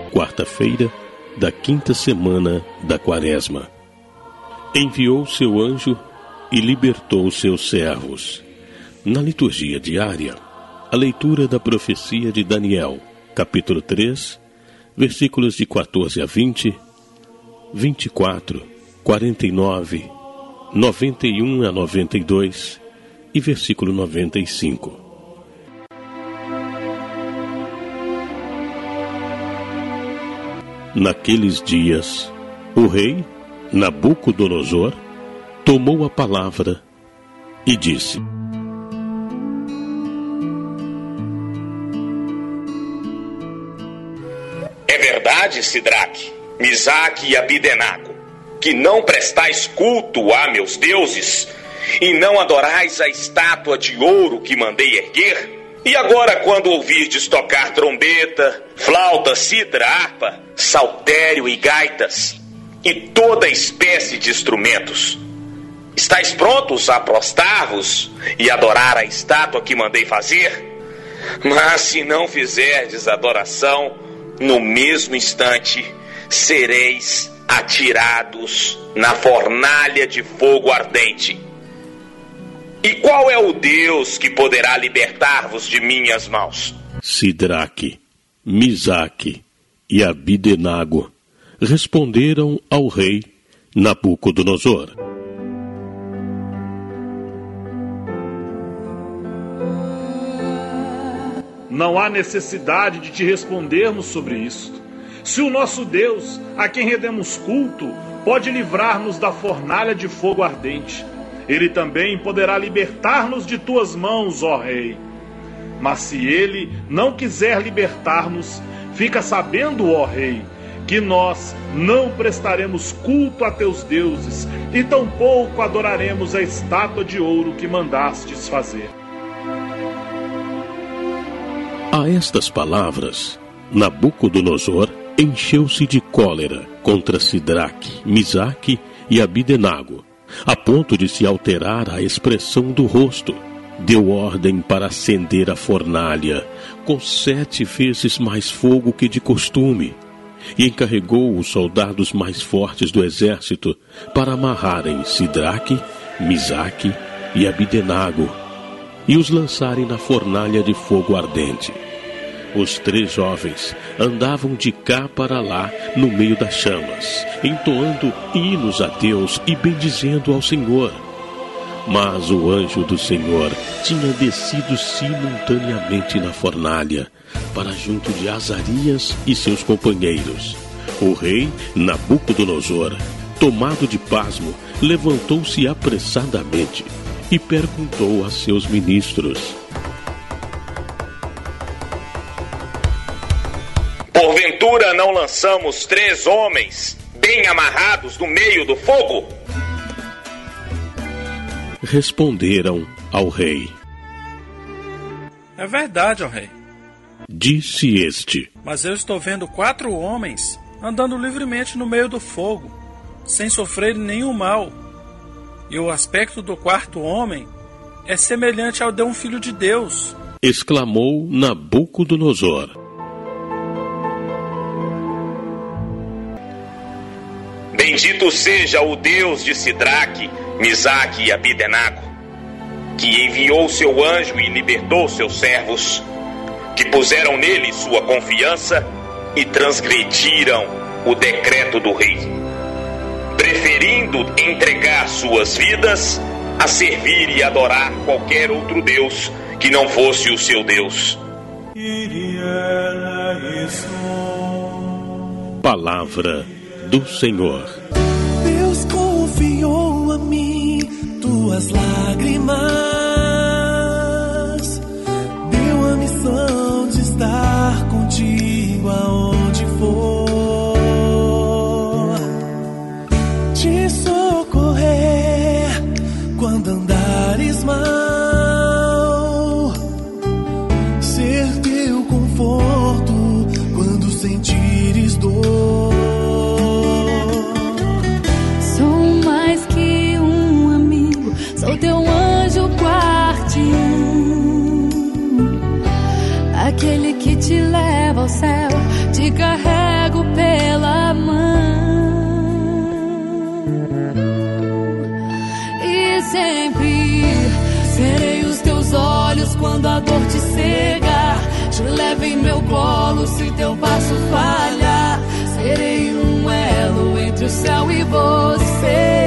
quarta-feira da 5ª semana da Quaresma. Enviou seu anjo e libertou seus servos. Na liturgia diária, a leitura da profecia de Daniel, capítulo 3, versículos de 14 a 20, 24, 49, 91 a 92 e versículo 95. Naqueles dias, o rei Nabucodonosor tomou a palavra e disse: É verdade, Sidraque, Misaque e Abidenago, que não prestais culto a meus deuses e não adorais a estátua de ouro que mandei erguer? E agora, quando ouvirdes tocar trombeta, flauta, cítara, harpa, saltério e gaitas, e toda espécie de instrumentos, estáis prontos a prostrar-vos e adorar a estátua que mandei fazer? Mas se não fizerdes adoração, no mesmo instante sereis atirados na fornalha de fogo ardente. E qual é o Deus que poderá libertar-vos de minhas mãos? Sidraque, Misaque e Abidenago responderam ao rei Nabucodonosor: Não há necessidade de te respondermos sobre isto. Se o nosso Deus, a quem rendemos culto, pode livrar-nos da fornalha de fogo ardente, Ele também poderá libertar-nos de tuas mãos, ó Rei. Mas se Ele não quiser libertar-nos, fica sabendo, ó Rei, que nós não prestaremos culto a teus deuses e tampouco adoraremos a estátua de ouro que mandastes fazer. A estas palavras, Nabucodonosor encheu-se de cólera contra Sidraque, Misaque e Abidenago, a ponto de se alterar a expressão do rosto. Deu ordem para acender a fornalha, com 7 vezes mais fogo que de costume, e encarregou os soldados mais fortes do exército para amarrarem Sidraque, Misaque e Abidenago e os lançarem na fornalha de fogo ardente. Os 3 jovens andavam de cá para lá no meio das chamas, entoando hinos a Deus e bendizendo ao Senhor. Mas o anjo do Senhor tinha descido simultaneamente na fornalha, para junto de Azarias e seus companheiros. O rei Nabucodonosor, tomado de pasmo, levantou-se apressadamente e perguntou a seus ministros: Porventura não lançamos 3 homens bem amarrados no meio do fogo? Responderam ao rei: É verdade, ó rei. Disse este: Mas eu estou vendo 4 homens andando livremente no meio do fogo, sem sofrer nenhum mal. E o aspecto do 4º homem é semelhante ao de um filho de Deus. Exclamou Nabucodonosor: Bendito seja o Deus de Sidraque, Misaque e Abidenago, que enviou seu anjo e libertou seus servos, que puseram nele sua confiança e transgrediram o decreto do rei, preferindo entregar suas vidas a servir e adorar qualquer outro Deus que não fosse o seu Deus. Palavra do Senhor. Deus confiou a mim tuas lágrimas, deu a missão de estar contigo aonde for, te socorrer quando andares mal, ser teu conforto quando sentires dor. Sou mais que um amigo, sou teu anjo guarda. a dor te cegar, te levo em meu colo se teu passo falhar. Serei um elo entre o céu e você.